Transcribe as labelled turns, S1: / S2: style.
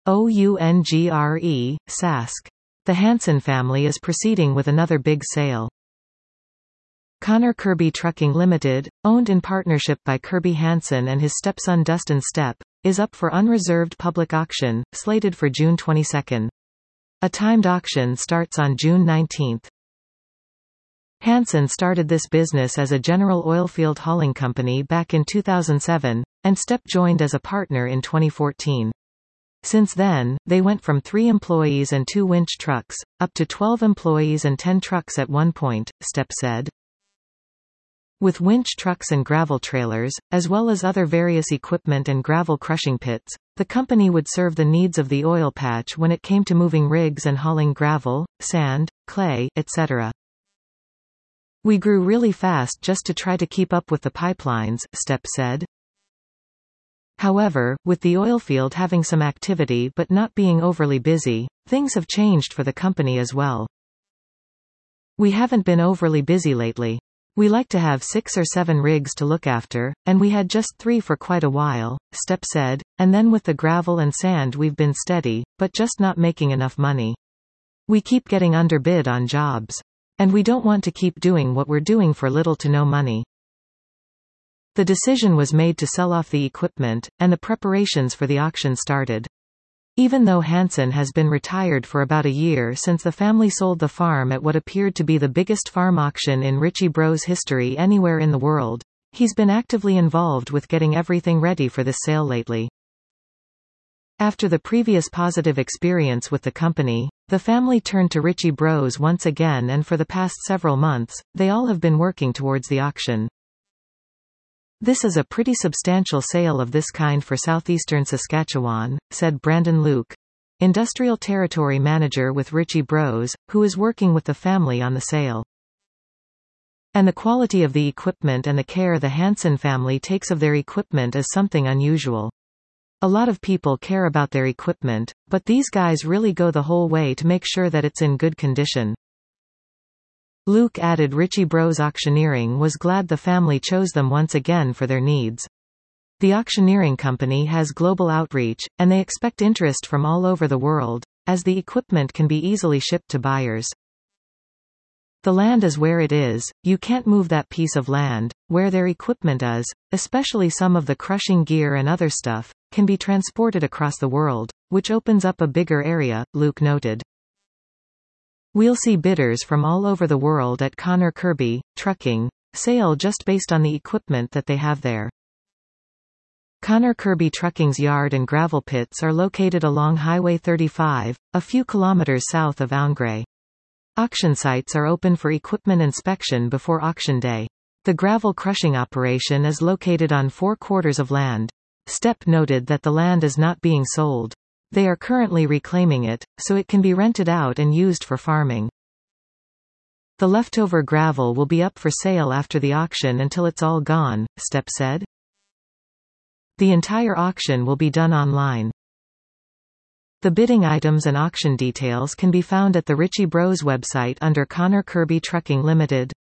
S1: OUNGRE, Sask. The Hanson family is proceeding with another big sale. Connor Kirby Trucking Limited, owned in partnership by Kirby Hanson and his stepson Dustin Stepp, is up for unreserved public auction, slated for June 22. A timed auction starts on June 19. Hanson started this business as a general oilfield hauling company back in 2007, and Stepp joined as a partner in 2014. Since then, they went from 3 employees and 2 winch trucks, up to 12 employees and 10 trucks at one point, Stepp said. With winch trucks and gravel trailers, as well as other various equipment and gravel crushing pits, the company would serve the needs of the oil patch when it came to moving rigs and hauling gravel, sand, clay, etc. We grew really fast just to try to keep up with the pipelines, Stepp said. However, with the oilfield having some activity but not being overly busy, things have changed for the company as well. We haven't been overly busy lately. We like to have 6 or 7 rigs to look after, and we had just 3 for quite a while, Stepp said, and then with the gravel and sand we've been steady, but just not making enough money. We keep getting underbid on jobs. And we don't want to keep doing what we're doing for little to no money. The decision was made to sell off the equipment, and the preparations for the auction started. Even though Hanson has been retired for about a year since the family sold the farm at what appeared to be the biggest farm auction in Ritchie Bros history anywhere in the world, he's been actively involved with getting everything ready for this sale lately. After the previous positive experience with the company, the family turned to Ritchie Bros once again, and for the past several months, they all have been working towards the auction. This is a pretty substantial sale of this kind for southeastern Saskatchewan, said Brandon Luke, Industrial Territory Manager with Ritchie Bros, who is working with the family on the sale. And the quality of the equipment and the care the Hanson family takes of their equipment is something unusual. A lot of people care about their equipment, but these guys really go the whole way to make sure that it's in good condition. Luke added Ritchie Bros Auctioneering was glad the family chose them once again for their needs. The auctioneering company has global outreach, and they expect interest from all over the world, as the equipment can be easily shipped to buyers. The land is where it is, you can't move that piece of land, where their equipment is, especially some of the crushing gear and other stuff, can be transported across the world, which opens up a bigger area, Luke noted. We'll see bidders from all over the world at Connor Kirby Trucking sale just based on the equipment that they have there. Connor Kirby Trucking's yard and gravel pits are located along Highway 35, a few kilometers south of Aungray. Auction sites are open for equipment inspection before auction day. The gravel crushing operation is located on 4 quarters of land. Stepp noted that the land is not being sold. They are currently reclaiming it, so it can be rented out and used for farming. The leftover gravel will be up for sale after the auction until it's all gone, Stepp said. The entire auction will be done online. The bidding items and auction details can be found at the Ritchie Bros website under Connor Kirby Trucking Limited.